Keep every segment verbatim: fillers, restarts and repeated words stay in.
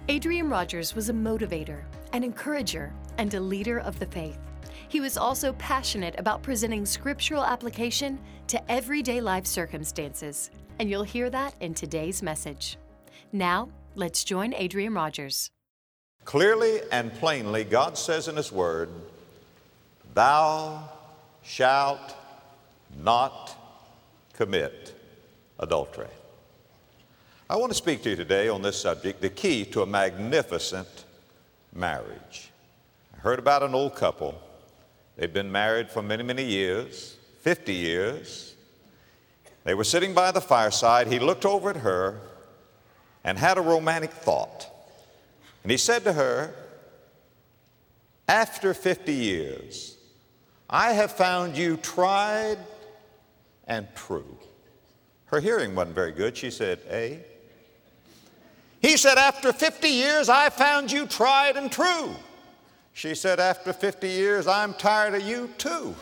Adrian Rogers was a motivator, an encourager, and a leader of the faith. He was also passionate about presenting scriptural application to everyday life circumstances, and you'll hear that in today's message. Now, let's join Adrian Rogers. Clearly and plainly, God says in His Word, "Thou shalt not commit adultery." I want to speak to you today on this subject, the key to a magnificent marriage. I heard about an old couple. They've been married for many, many years, fifty years. They were sitting by the fireside. He looked over at her and had a romantic thought. And he said to her, "After fifty years, I have found you tried and true." Her hearing wasn't very good. She said, "Eh?" He said, "After fifty years, I found you tried and true." She said, "After fifty years, I'm tired of you too."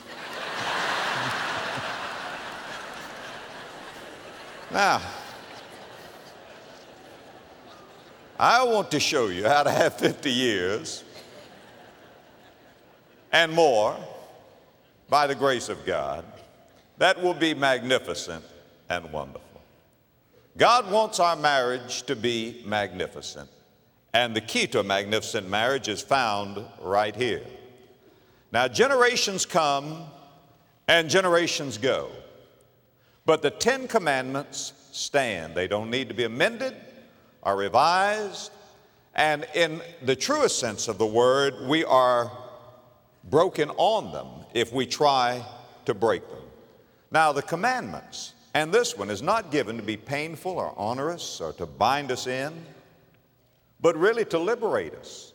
Now, I want to show you how to have fifty years and more by the grace of God. That will be magnificent and wonderful. God wants our marriage to be magnificent, and the key to a magnificent marriage is found right here. Now, generations come and generations go, but the Ten Commandments stand. They don't need to be amended or revised, and in the truest sense of the word, we are broken on them if we try to break them. Now, the commandments, and this one is not given to be painful or onerous or to bind us in, but really to liberate us,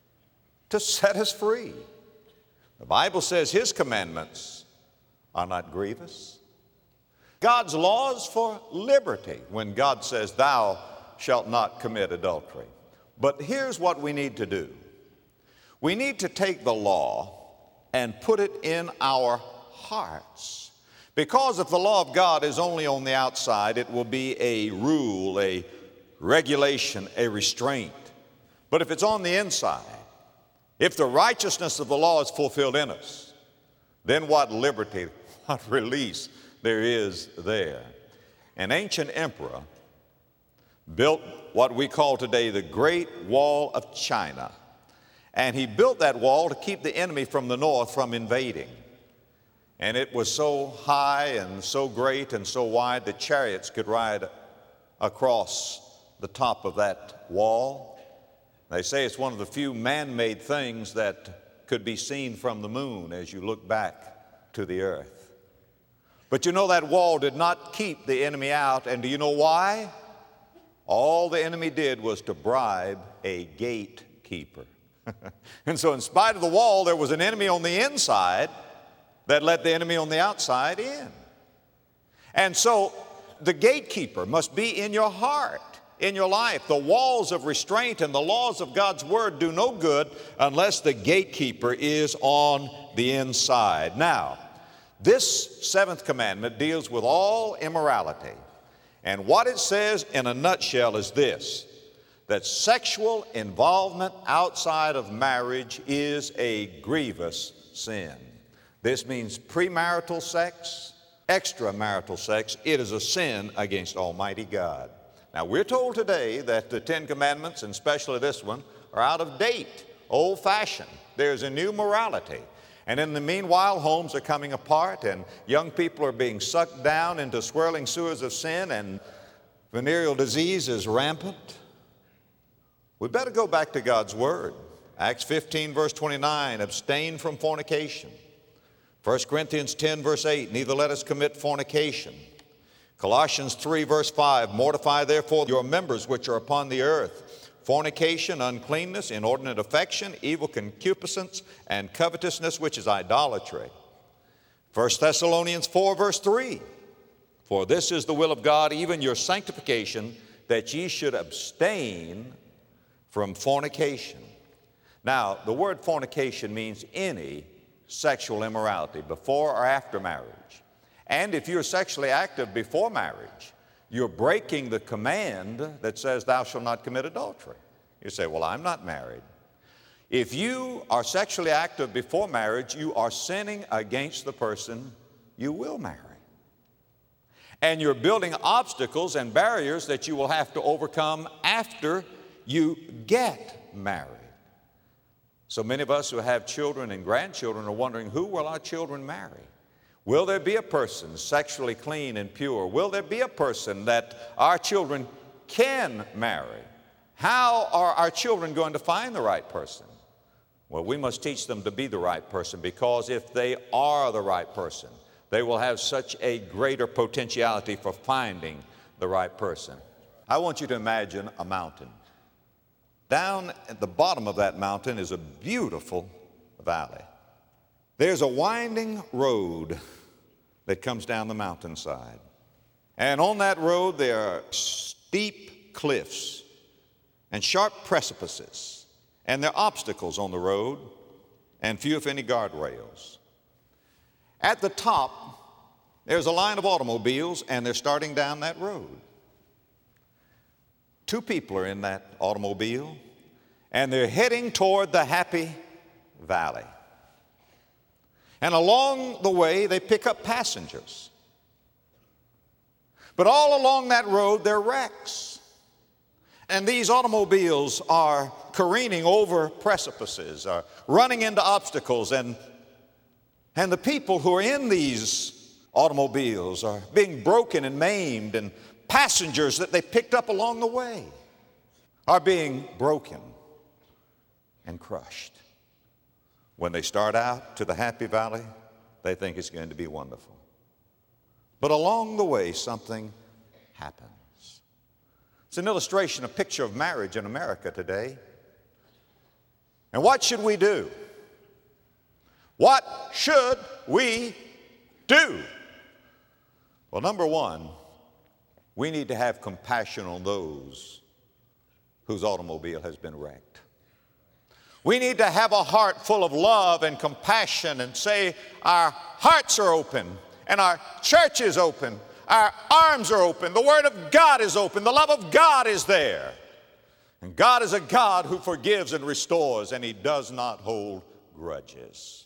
to set us free. The Bible says His commandments are not grievous. God's laws for liberty, when God says, "Thou shalt not commit adultery." But here's what we need to do. We need to take the law and put it in our hearts. Because if the law of God is only on the outside, it will be a rule, a regulation, a restraint. But if it's on the inside, if the righteousness of the law is fulfilled in us, then what liberty, what release there is there. An ancient emperor built what we call today the Great Wall of China. And he built that wall to keep the enemy from the north from invading. And it was so high and so great and so wide that chariots could ride across the top of that wall. They say it's one of the few man-made things that could be seen from the moon as you look back to the earth. But you know, that wall did not keep the enemy out, and do you know why? All the enemy did was to bribe a gatekeeper. And so in spite of the wall, there was an enemy on the inside that let the enemy on the outside in. And so the gatekeeper must be in your heart, in your life. The walls of restraint and the laws of God's Word do no good unless the gatekeeper is on the inside. Now, this seventh commandment deals with all immorality. And what it says in a nutshell is this, that sexual involvement outside of marriage is a grievous sin. This means premarital sex, extramarital sex. It is a sin against Almighty God. Now, we're told today that the Ten Commandments, and especially this one, are out of date, old-fashioned. There's a new morality. And in the meanwhile, homes are coming apart, and young people are being sucked down into swirling sewers of sin, and venereal disease is rampant. We better go back to God's Word. Acts fifteen, verse twenty-nine, abstain from fornication. First Corinthians ten, verse eight, neither let us commit fornication. Colossians three, verse five, mortify therefore your members which are upon the earth, fornication, uncleanness, inordinate affection, evil concupiscence, and covetousness, which is idolatry. First Thessalonians four, verse three, for this is the will of God, even your sanctification, that ye should abstain from fornication. Now, the word fornication means any sexual immorality before or after marriage. And if you're sexually active before marriage, you're breaking the command that says thou shalt not commit adultery. You say, well, I'm not married. If you are sexually active before marriage, you are sinning against the person you will marry. And you're building obstacles and barriers that you will have to overcome after you get married. So many of us who have children and grandchildren are wondering, who will our children marry? Will there be a person sexually clean and pure? Will there be a person that our children can marry? How are our children going to find the right person? Well, we must teach them to be the right person, because if they are the right person, they will have such a greater potentiality for finding the right person. I want you to imagine a mountain. Down at the bottom of that mountain is a beautiful valley. There's a winding road that comes down the mountainside. And on that road there are steep cliffs and sharp precipices. And there are obstacles on the road and few if any guardrails. At the top, there's a line of automobiles, and they're starting down that road. Two people are in that automobile, and they're heading toward the Happy Valley. And along the way, they pick up passengers. But all along that road, there are wrecks. And these automobiles are careening over precipices, are running into obstacles, and, and the people who are in these automobiles are being broken and maimed, and passengers that they picked up along the way are being broken and crushed. When they start out to the Happy Valley, they think it's going to be wonderful. But along the way, something happens. It's an illustration, a picture of marriage in America today. And what should we do? What should we do? Well, number one, we need to have compassion on those whose automobile has been wrecked. We need to have a heart full of love and compassion and say our hearts are open and our church is open, our arms are open, the Word of God is open, the love of God is there. And God is a God who forgives and restores, and He does not hold grudges.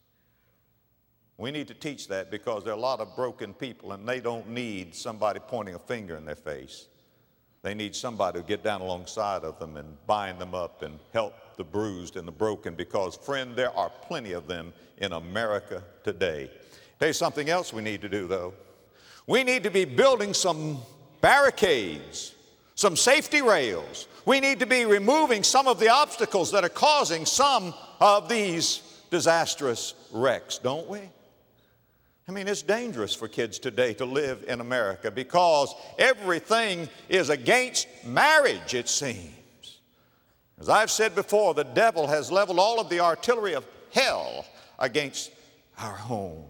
We need to teach that, because there are a lot of broken people, and they don't need somebody pointing a finger in their face. They need somebody to get down alongside of them and bind them up and help the bruised and the broken, because, friend, there are plenty of them in America today. Tell you something else we need to do, though. We need to be building some barricades, some safety rails. We need to be removing some of the obstacles that are causing some of these disastrous wrecks, don't we? I mean, it's dangerous for kids today to live in America, because everything is against marriage, it seems. As I've said before, the devil has leveled all of the artillery of hell against our homes.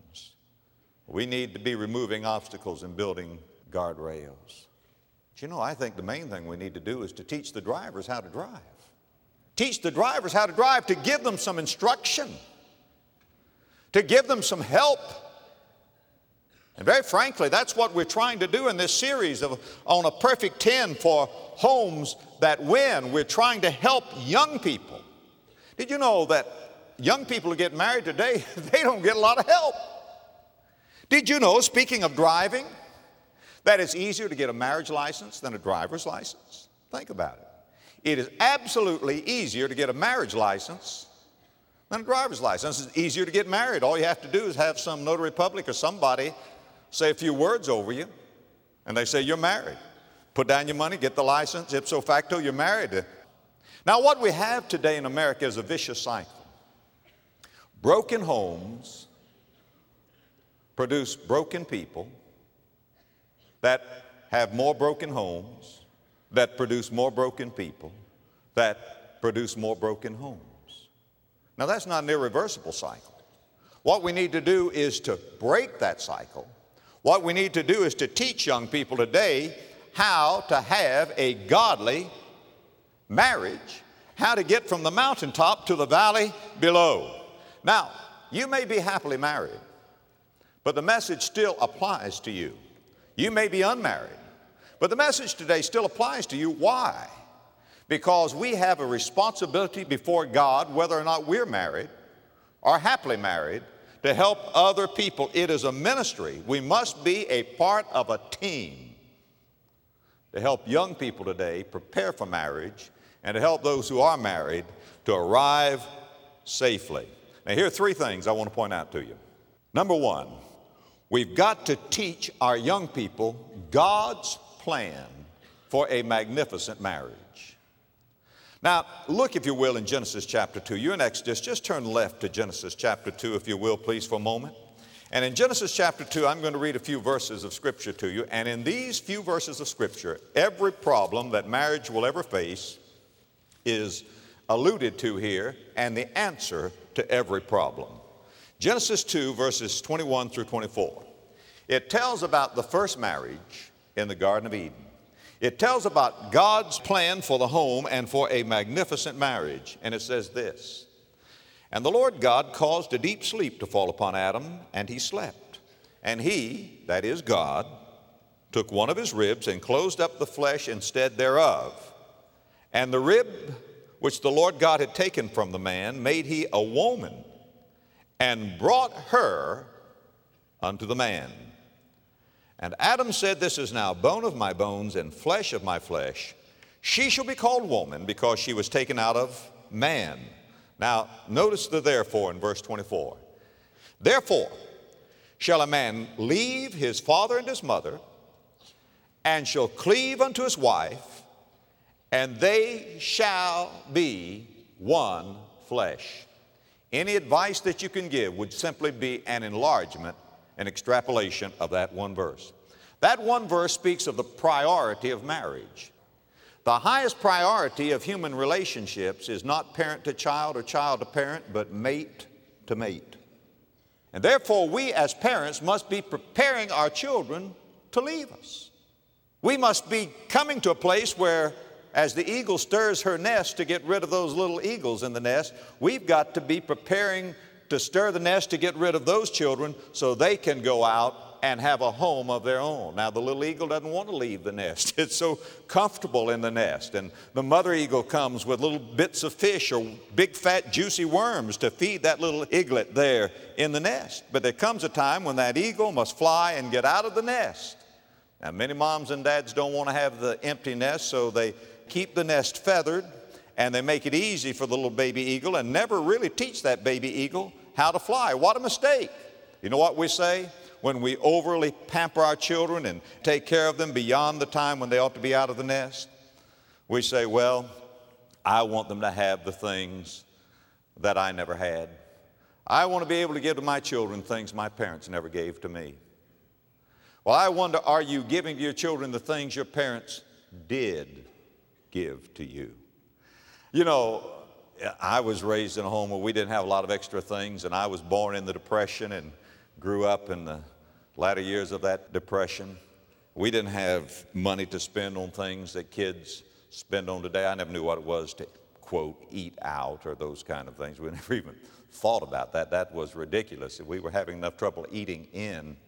We need to be removing obstacles and building guardrails. But you know, I think the main thing we need to do is to teach the drivers how to drive. Teach the drivers how to drive, to give them some instruction, to give them some help. And very frankly, that's what we're trying to do in this series of on a perfect ten for homes that win. We're trying to help young people. Did you know that young people who get married today, they don't get a lot of help? Did you know, speaking of driving, that it's easier to get a marriage license than a driver's license? Think about it. It is absolutely easier to get a marriage license than a driver's license. It's easier to get married. All you have to do is have some notary public or somebody say a few words over you, and they say you're married. Put down your money, get the license, ipso facto, you're married. Now, what we have today in America is a vicious cycle. Broken homes produce broken people that have more broken homes, that produce more broken people, that produce more broken homes. Now, that's not an irreversible cycle. What we need to do is to break that cycle. What we need to do is to teach young people today how to have a godly marriage, how to get from the mountaintop to the valley below. Now, you may be happily married, but the message still applies to you. You may be unmarried, but the message today still applies to you. Why? because we have a responsibility before God, whether or not we're married or happily married, to help other people. It is a ministry. We must be a part of a team to help young people today prepare for marriage and to help those who are married to arrive safely. Now, here are three things I want to point out to you. Number one, we've got to teach our young people God's plan for a magnificent marriage. Now, look, if you will, in Genesis chapter two. You're in Exodus. Just turn left to Genesis chapter two, if you will, please, for a moment. And in Genesis chapter two, I'm going to read a few verses of Scripture to you. And in these few verses of Scripture, every problem that marriage will ever face is alluded to here, and the answer to every problem. Genesis two, verses twenty-one through twenty-four. It tells about the first marriage in the Garden of Eden. It tells about God's plan for the home and for a magnificent marriage. And it says this: "And the Lord God caused a deep sleep to fall upon Adam, and he slept. And he," that is God, "took one of his ribs and closed up the flesh instead thereof. And the rib which the Lord God had taken from the man made he a woman, and brought her unto the man. And Adam said, This is now bone of my bones and flesh of my flesh. She shall be called woman, because she was taken out of man." Now, notice the therefore in verse twenty-four. "Therefore shall a man leave his father and his mother, and shall cleave unto his wife, and they shall be one flesh." Any advice that you can give would simply be an enlargement, an extrapolation of that one verse. That one verse speaks of the priority of marriage. The highest priority of human relationships is not parent to child or child to parent, but mate to mate. And therefore, we as parents must be preparing our children to leave us. We must be coming to a place where, as the eagle stirs her nest to get rid of those little eagles in the nest, we've got to be preparing to stir the nest to get rid of those children so they can go out and have a home of their own. Now, the little eagle doesn't want to leave the nest. It's so comfortable in the nest. And the mother eagle comes with little bits of fish or big, fat, juicy worms to feed that little eaglet there in the nest. But there comes a time when that eagle must fly and get out of the nest. Now, many moms and dads don't want to have the empty nest, so they keep the nest feathered, and they make it easy for the little baby eagle and never really teach that baby eagle how to fly. What a mistake. You know what we say? When we overly pamper our children and take care of them beyond the time when they ought to be out of the nest, we say, well, I want them to have the things that I never had. I want to be able to give to my children things my parents never gave to me. Well, I wonder, are you giving to your children the things your parents did give to you? You know, I was raised in a home where we didn't have a lot of extra things, and I was born in the Depression and grew up in the latter years of that Depression. We didn't have money to spend on things that kids spend on today. I never knew what it was to, quote, eat out or those kind of things. We never even thought about that. That was ridiculous. We were having enough trouble eating in.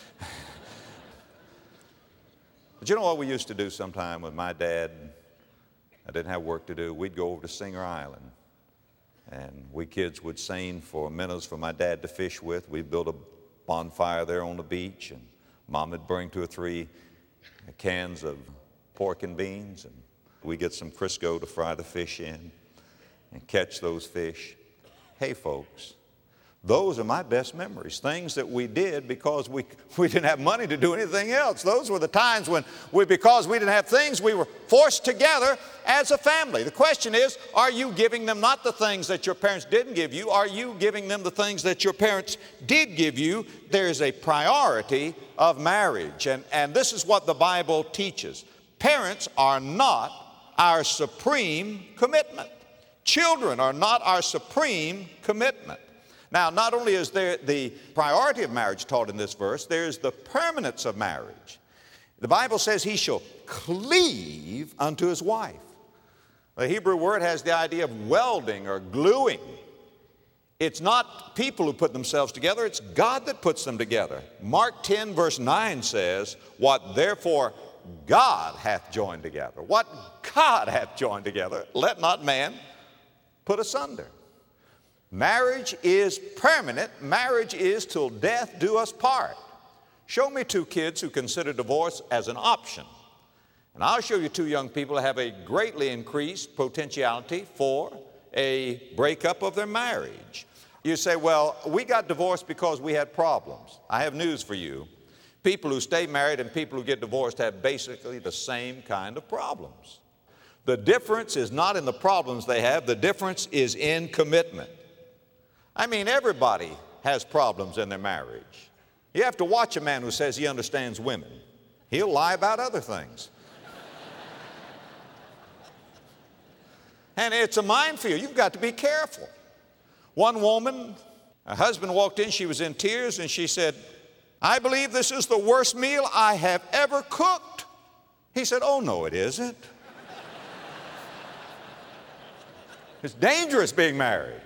But you know what we used to do sometime with my dad? I didn't have work to do. We'd go over to Singer Island, and we kids would seine for minnows for my dad to fish with. We'd build a bonfire there on the beach, and Mom would bring two or three cans of pork and beans, and we'd get some Crisco to fry the fish in and catch those fish. Hey, folks, those are my best memories, things that we did because we, we didn't have money to do anything else. Those were the times when, we, because we didn't have things, we were forced together as a family. The question is, are you giving them not the things that your parents didn't give you? Are you giving them the things that your parents did give you? There's a priority of marriage, and, and this is what the Bible teaches. Parents are not our supreme commitment. Children are not our supreme commitment. Now, not only is there the priority of marriage taught in this verse, there's the permanence of marriage. The Bible says he shall cleave unto his wife. The Hebrew word has the idea of welding or gluing. It's not people who put themselves together, it's God that puts them together. Mark ten verse nine says, what therefore God hath joined together. What God hath joined together, let not man put asunder. Marriage is permanent. Marriage is till death do us part. Show me two kids who consider divorce as an option. And I'll show you two young people who have a greatly increased potentiality for a breakup of their marriage. You say, well, we got divorced because we had problems. I have news for you. People who stay married and people who get divorced have basically the same kind of problems. The difference is not in the problems they have. The difference is in commitment. I mean, everybody has problems in their marriage. You have to watch a man who says he understands women. He'll lie about other things. And it's a minefield. You've got to be careful. One woman, her husband walked in, she was in tears, and she said, I believe this is the worst meal I have ever cooked. He said, oh, no, it isn't. It's dangerous being married.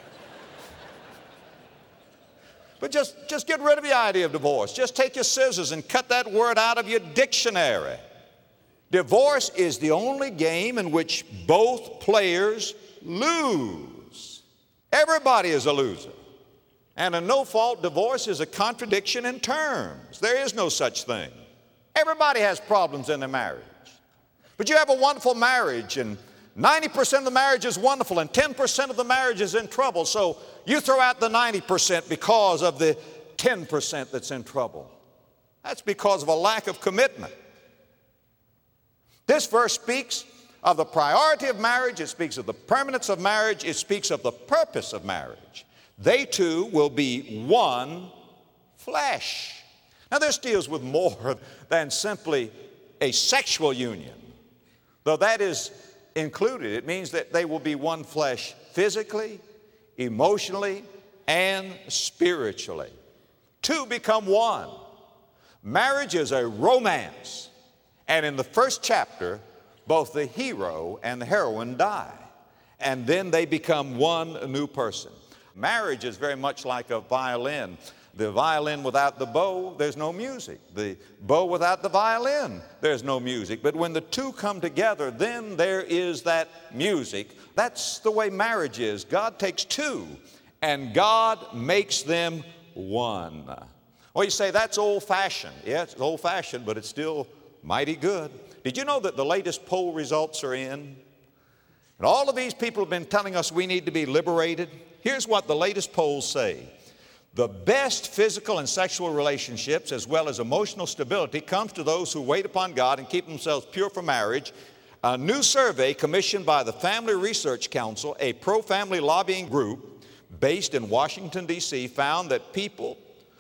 But just, just get rid of the idea of divorce. Just take your scissors and cut that word out of your dictionary. Divorce is the only game in which both players lose. Everybody is a loser. And a no-fault divorce is a contradiction in terms. There is no such thing. Everybody has problems in their marriage. But you have a wonderful marriage, and ninety percent of the marriage is wonderful, and ten percent of the marriage is in trouble. So you throw out the ninety percent because of the ten percent that's in trouble. That's because of a lack of commitment. This verse speaks of the priority of marriage. It speaks of the permanence of marriage. It speaks of the purpose of marriage. They two will be one flesh. Now, this deals with more than simply a sexual union, though that is included. It means that they will be one flesh physically, emotionally, and spiritually. Two become one. Marriage is a romance. And in the first chapter, both the hero and the heroine die. And then they become one new person. Marriage is very much like a violin. The violin without the bow, there's no music. The bow without the violin, there's no music. But when the two come together, then there is that music. That's the way marriage is. God takes two, and God makes them one. Well, you say, that's old-fashioned. Yeah, it's old-fashioned, but it's still mighty good. Did you know that the latest poll results are in? And all of these people have been telling us we need to be liberated. Here's what the latest polls say. The best physical and sexual relationships, as well as emotional stability, comes to those who wait upon God and keep themselves pure for marriage. A new survey commissioned by the Family Research Council, a pro-family lobbying group based in Washington, D C, found that people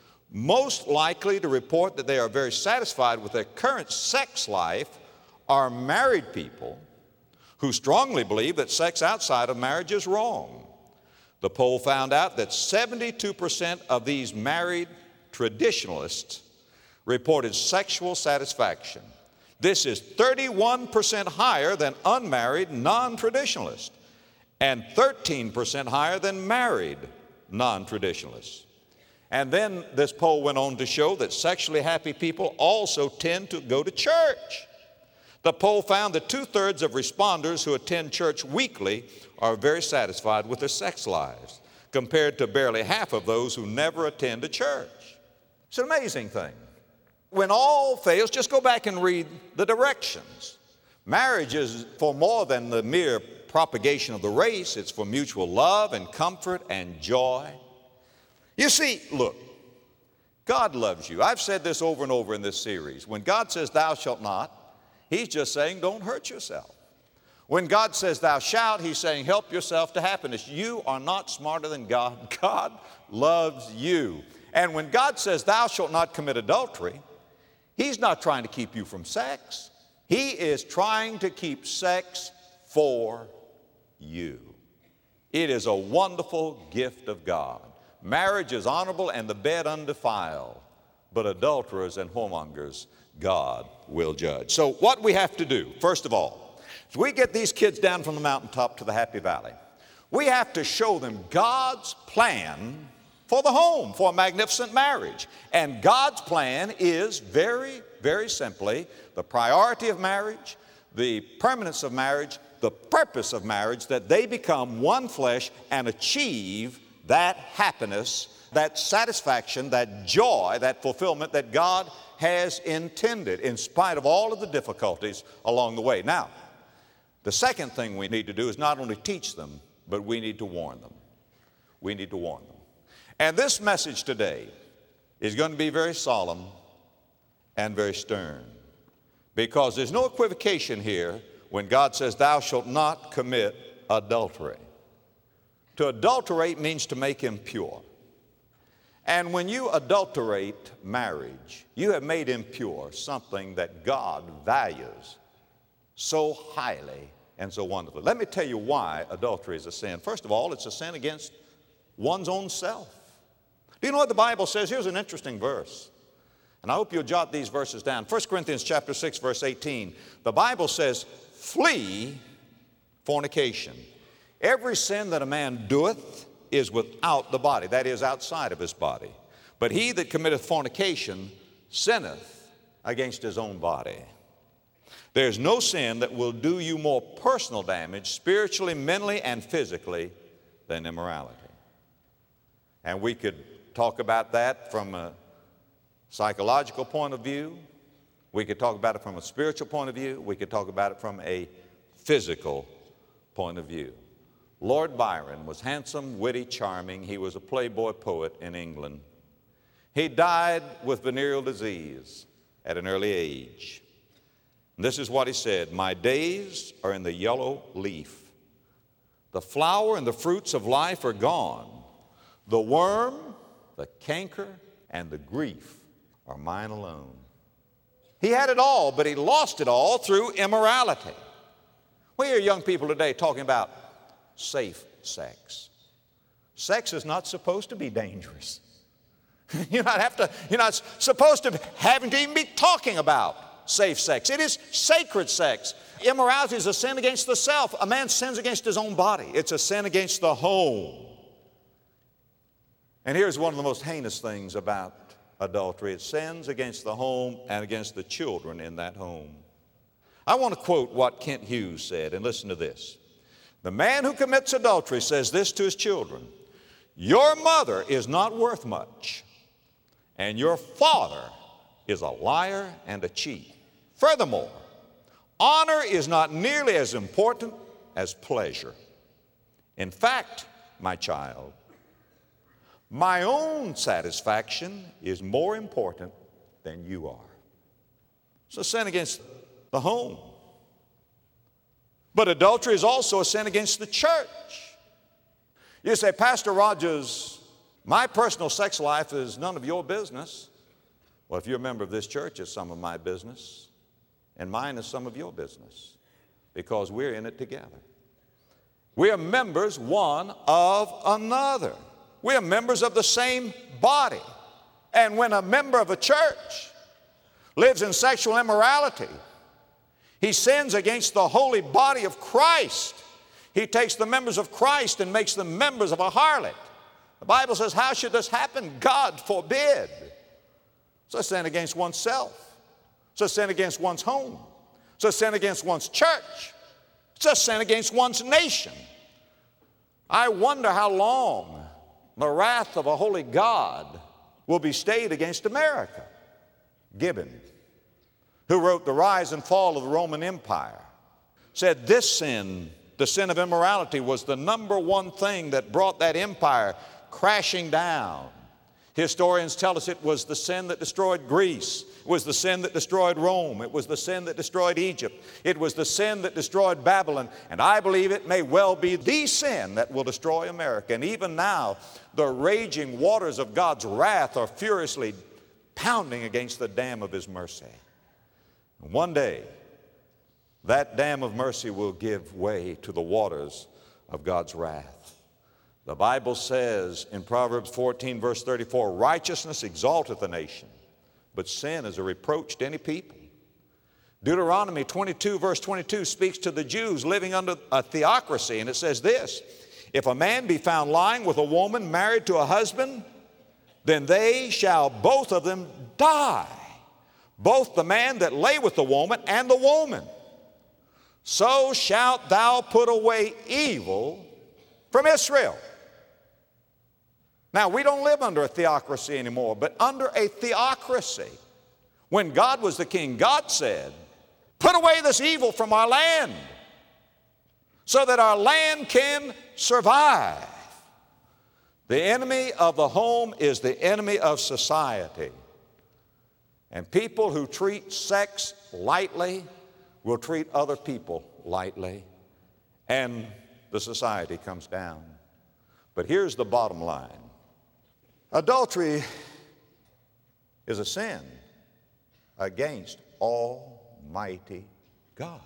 most likely to report that they are very satisfied with their current sex life are married people who strongly believe that sex outside of marriage is wrong. The poll found out that seventy-two percent of these married traditionalists reported sexual satisfaction. This is thirty-one percent higher than unmarried non-traditionalists and thirteen percent higher than married non-traditionalists. And then this poll went on to show that sexually happy people also tend to go to church. The poll found that two-thirds of responders who attend church weekly are very satisfied with their sex lives, compared to barely half of those who never attend a church. It's an amazing thing. When all fails, just go back and read the directions. Marriage is for more than the mere propagation of the race. It's for mutual love and comfort and joy. You see, look, God loves you. I've said this over and over in this series. When God says, thou shalt not, He's just saying, don't hurt yourself. When God says, thou shalt, He's saying, help yourself to happiness. You are not smarter than God. God loves you. And when God says, thou shalt not commit adultery, He's not trying to keep you from sex. He is trying to keep sex for you. It is a wonderful gift of God. Marriage is honorable and the bed undefiled, but adulterers and whoremongers God will judge. So what we have to do, first of all, is we get these kids down from the mountaintop to the Happy Valley. We have to show them God's plan for the home, for a magnificent marriage. And God's plan is very, very simply the priority of marriage, the permanence of marriage, the purpose of marriage, that they become one flesh and achieve that happiness, that satisfaction, that joy, that fulfillment that God has intended in spite of all of the difficulties along the way. Now, the second thing we need to do is not only teach them, but we need to warn them. We need to warn them. And this message today is going to be very solemn and very stern, because there's no equivocation here when God says, thou shalt not commit adultery. To adulterate means to make impure. And when you adulterate marriage, you have made impure something that God values so highly and so wonderfully. Let me tell you why adultery is a sin. First of all, it's a sin against one's own self. Do you know what the Bible says? Here's an interesting verse. And I hope you'll jot these verses down. First Corinthians chapter six, verse eighteen. The Bible says, flee fornication. Every sin that a man doeth is without the body, that is, outside of his body. But he that committeth fornication sinneth against his own body. There's no sin that will do you more personal damage, spiritually, mentally, and physically, than immorality. And we could talk about that from a psychological point of view. We could talk about it from a spiritual point of view. We could talk about it from a physical point of view. Lord Byron was handsome, witty, charming. He was a playboy poet in England. He died with venereal disease at an early age. And this is what he said, my days are in the yellow leaf. The flower and the fruits of life are gone. The worm, the canker, and the grief are mine alone. He had it all, but he lost it all through immorality. We hear young people today talking about safe sex. Sex is not supposed to be dangerous. You're not have to, you're not supposed to having to even be talking about safe sex. It is sacred sex. Immorality is a sin against the self. A man sins against his own body. It's a sin against the home. And here's one of the most heinous things about adultery. It sins against the home and against the children in that home. I want to quote what Kent Hughes said, and listen to this. The man who commits adultery says this to his children, your mother is not worth much, and your father is a liar and a cheat. Furthermore, honor is not nearly as important as pleasure. In fact, my child, my own satisfaction is more important than you are. It's a sin against the home. But adultery is also a sin against the church. You say, Pastor Rogers, my personal sex life is none of your business. Well, if you're a member of this church, it's some of my business. And mine is some of your business, because we're in it together. We are members one of another. We are members of the same body. And when a member of a church lives in sexual immorality, he sins against the holy body of Christ. He takes the members of Christ and makes them members of a harlot. The Bible says, how should this happen? God forbid. It's a sin against oneself. It's a sin against one's home. It's a sin against one's church. It's a sin against one's nation. I wonder how long the wrath of a holy God will be stayed against America. Gibbon, who wrote The Rise and Fall of the Roman Empire, said this sin, the sin of immorality, was the number one thing that brought that empire crashing down. Historians tell us it was the sin that destroyed Greece. It was the sin that destroyed Rome. It was the sin that destroyed Egypt. It was the sin that destroyed Babylon. And I believe it may well be the sin that will destroy America. And even now, the raging waters of God's wrath are furiously pounding against the dam of His mercy. And one day, that dam of mercy will give way to the waters of God's wrath. The Bible says in Proverbs fourteen, verse thirty-four, righteousness exalteth a nation, but sin is a reproach to any people. Deuteronomy twenty-two, verse twenty-two speaks to the Jews living under a theocracy, and it says this, if a man be found lying with a woman married to a husband, then they shall both of them die. both the man that lay with the woman and the woman. So shalt thou put away evil from Israel. Now, we don't live under a theocracy anymore, but under a theocracy. When God was the king, God said, put away this evil from our land so that our land can survive. The enemy of the home is the enemy of society. And people who treat sex lightly will treat other people lightly, and the society comes down. But here's the bottom line. Adultery is a sin against Almighty God.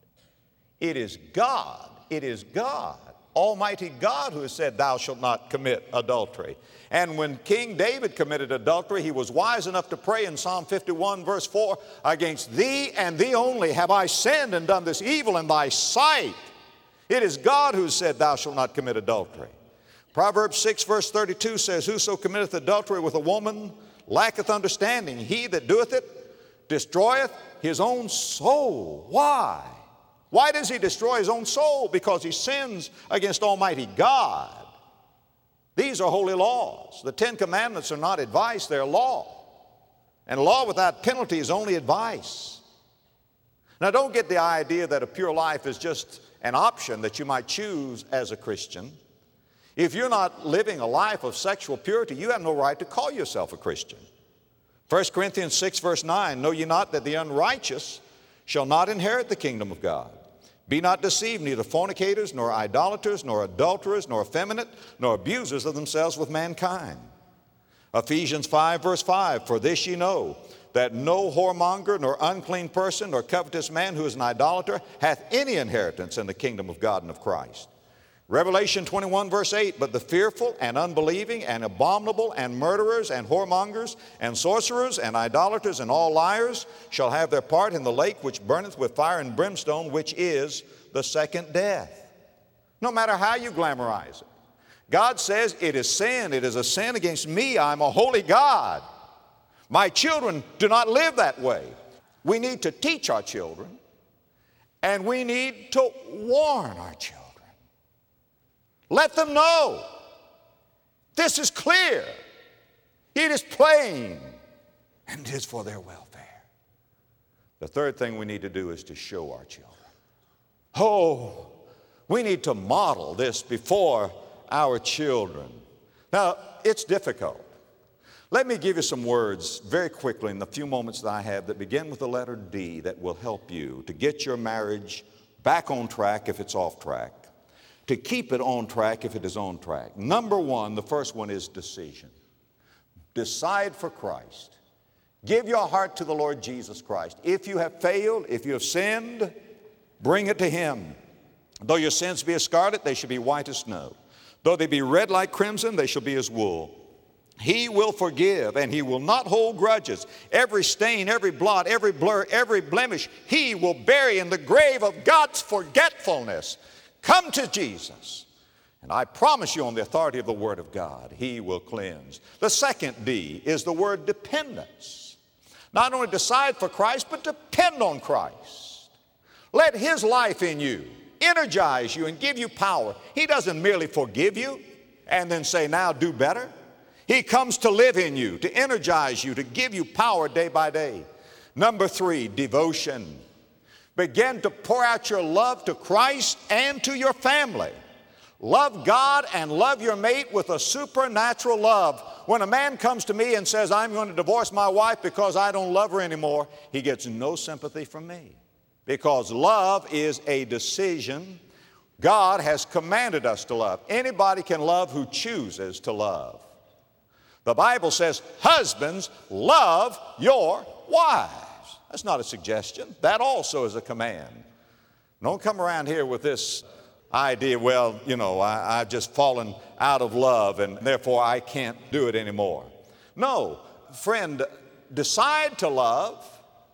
It is God, it is God, Almighty God, who has said, thou shalt not commit adultery. And when King David committed adultery, he was wise enough to pray in Psalm fifty-one, verse four, against thee and thee only have I sinned and done this evil in thy sight. It is God who said, thou shalt not commit adultery. Proverbs six, verse thirty-two says, whoso committeth adultery with a woman lacketh understanding. He that doeth it destroyeth his own soul. Why? Why does he destroy his own soul? Because he sins against Almighty God. These are holy laws. The Ten Commandments are not advice, they're law. And law without penalty is only advice. Now, don't get the idea that a pure life is just an option that you might choose as a Christian. If you're not living a life of sexual purity, you have no right to call yourself a Christian. First Corinthians six, verse nine, know ye not that the unrighteous shall not inherit the kingdom of God? Be not deceived, neither fornicators, nor idolaters, nor adulterers, nor effeminate, nor abusers of themselves with mankind. Ephesians five, verse five, for this ye know, that no whoremonger, nor unclean person, nor covetous man who is an idolater hath any inheritance in the kingdom of God and of Christ. Revelation twenty-one, verse eight, but the fearful and unbelieving and abominable and murderers and whoremongers and sorcerers and idolaters and all liars shall have their part in the lake which burneth with fire and brimstone, which is the second death. No matter how you glamorize it, God says it is sin. It is a sin against me. I'm a holy God. My children do not live that way. We need to teach our children, and we need to warn our children. Let them know this is clear, it is plain, and it is for their welfare. The third thing we need to do is to show our children. Oh, we need to model this before our children. Now, it's difficult. Let me give you some words very quickly in the few moments that I have that begin with the letter D that will help you to get your marriage back on track if it's off track, to keep it on track if it is on track. Number one, the first one is decision. Decide for Christ. Give your heart to the Lord Jesus Christ. If you have failed, if you have sinned, bring it to Him. Though your sins be as scarlet, they shall be white as snow. Though they be red like crimson, they shall be as wool. He will forgive, and He will not hold grudges. Every stain, every blot, every blur, every blemish, He will bury in the grave of God's forgetfulness. Come to Jesus, and I promise you on the authority of the Word of God, He will cleanse. The second D is the word dependence. Not only decide for Christ, but depend on Christ. Let His life in you energize you and give you power. He doesn't merely forgive you and then say, now do better. He comes to live in you, to energize you, to give you power day by day. Number three, devotion. Begin to pour out your love to Christ and to your family. Love God and love your mate with a supernatural love. When a man comes to me and says, I'm going to divorce my wife because I don't love her anymore, he gets no sympathy from me. Because love is a decision. God has commanded us to love. Anybody can love who chooses to love. The Bible says, husbands, love your wives. That's not a suggestion. That also is a command. Don't come around here with this idea, well, you know, I, I've just fallen out of love and therefore I can't do it anymore. No, friend, decide to love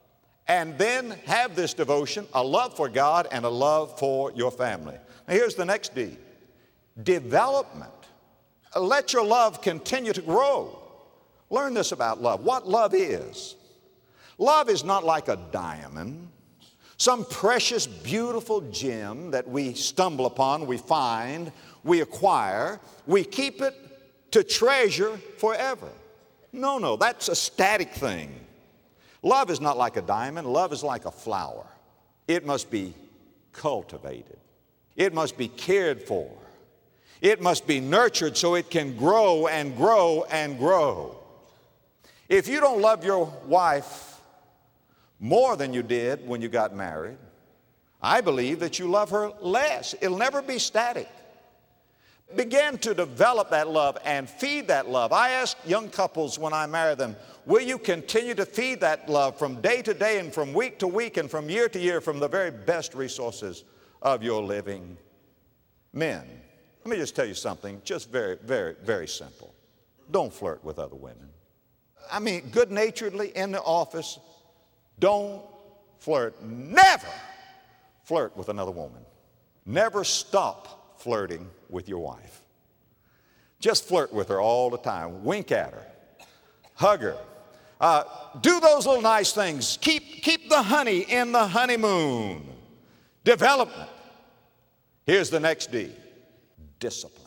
and then have this devotion, a love for God and a love for your family. Now here's the next D, development. Let your love continue to grow. Learn this about love, what love is. Love is not like a diamond, some precious, beautiful gem that we stumble upon, we find, we acquire, we keep it to treasure forever. No, no, that's a static thing. Love is not like a diamond. Love is like a flower. It must be cultivated. It must be cared for. It must be nurtured so it can grow and grow and grow. If you don't love your wife more than you did when you got married, I believe that you love her less. It'll never be static. Begin to develop that love and feed that love. I ask young couples when I marry them, will you continue to feed that love from day to day and from week to week and from year to year from the very best resources of your living? Men, let me just tell you something, just very, very, very simple. Don't flirt with other women. I mean, good-naturedly in the office, don't flirt. Never flirt with another woman. Never stop flirting with your wife. Just flirt with her all the time. Wink at her. Hug her. Uh, do those little nice things. Keep, keep the honey in the honeymoon. Development. Here's the next D. Discipline.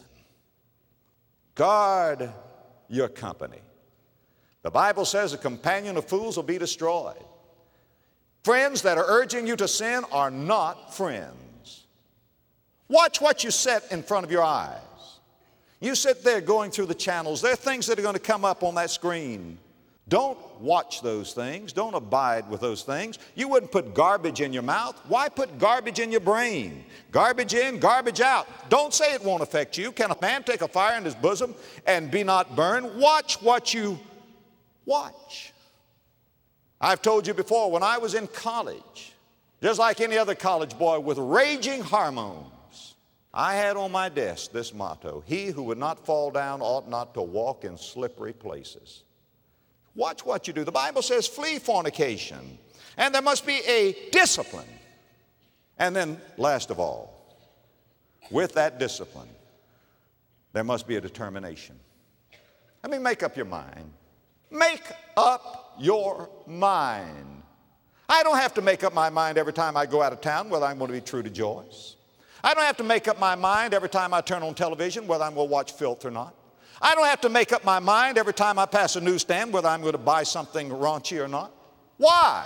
Guard your company. The Bible says a companion of fools will be destroyed. Friends that are urging you to sin are not friends. Watch what you set in front of your eyes. You sit there going through the channels. There are things that are going to come up on that screen. Don't watch those things. Don't abide with those things. You wouldn't put garbage in your mouth. Why put garbage in your brain? Garbage in, garbage out. Don't say it won't affect you. Can a man take a fire in his bosom and be not burned? Watch what you watch. I've told you before, when I was in college, just like any other college boy with raging hormones, I had on my desk this motto: he who would not fall down ought not to walk in slippery places. Watch what you do. The Bible says flee fornication, and there must be a discipline. And then, last of all, with that discipline, there must be a determination. I mean, make up your mind. Make up your mind. I don't have to make up my mind every time I go out of town whether I'm going to be true to Joyce. I don't have to make up my mind every time I turn on television whether I'm going to watch filth or not. I don't have to make up my mind every time I pass a newsstand whether I'm going to buy something raunchy or not. Why?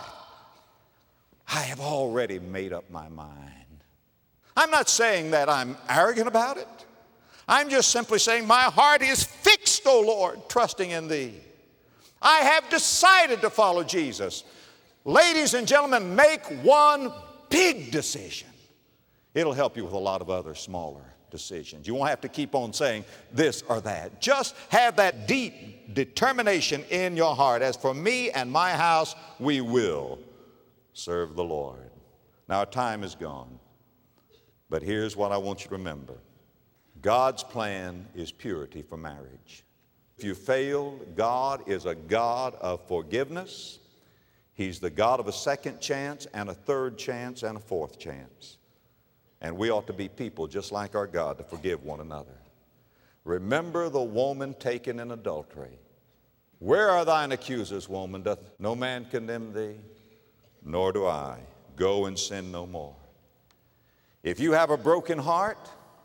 I have already made up my mind. I'm not saying that I'm arrogant about it. I'm just simply saying my heart is fixed, O Lord, trusting in Thee. I have decided to follow Jesus. Ladies and gentlemen, make one big decision. It'll help you with a lot of other smaller decisions. You won't have to keep on saying this or that. Just have that deep determination in your heart. As for me and my house, we will serve the Lord. Now, our time is gone, but here's what I want you to remember. God's plan is purity for marriage. If you failed, God is a God of forgiveness. He's the God of a second chance and a third chance and a fourth chance. And we ought to be people just like our God to forgive one another. Remember the woman taken in adultery. Where are thine accusers, woman? Doth no man condemn thee? Nor do I. Go and sin no more. If you have a broken heart,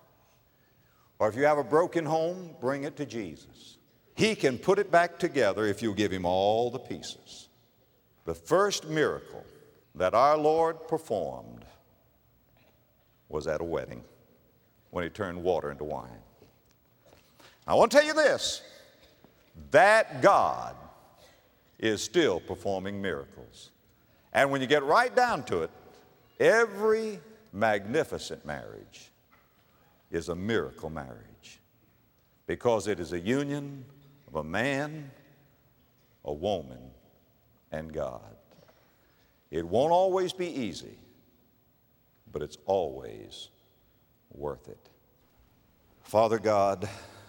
or if you have a broken home, bring it to Jesus. He can put it back together if you give Him all the pieces. The first miracle that our Lord performed was at a wedding when He turned water into wine. I want to tell you this, that God is still performing miracles. And when you get right down to it, every magnificent marriage is a miracle marriage because it is a union of a man, a woman, and God. It won't always be easy, but it's always worth it. Father God,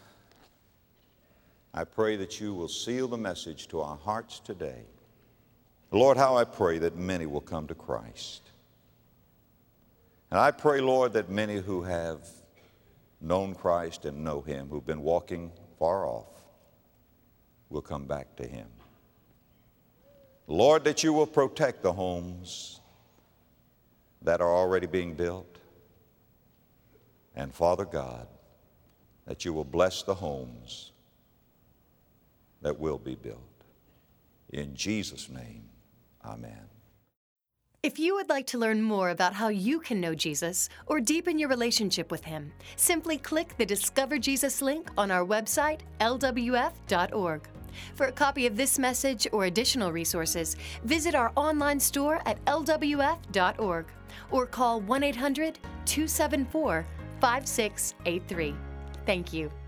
I pray that you will seal the message to our hearts today. Lord, how I pray that many will come to Christ. And I pray, Lord, that many who have known Christ and know Him, who've been walking far off, will come back to Him. Lord, that you will protect the homes that are already being built. And Father God, that you will bless the homes that will be built. In Jesus' name, amen. If you would like to learn more about how you can know Jesus or deepen your relationship with him, simply click the Discover Jesus link on our website, L W F dot org. For a copy of this message or additional resources, visit our online store at L W F dot org or call one eight hundred, two seven four, five six eight three. Thank you.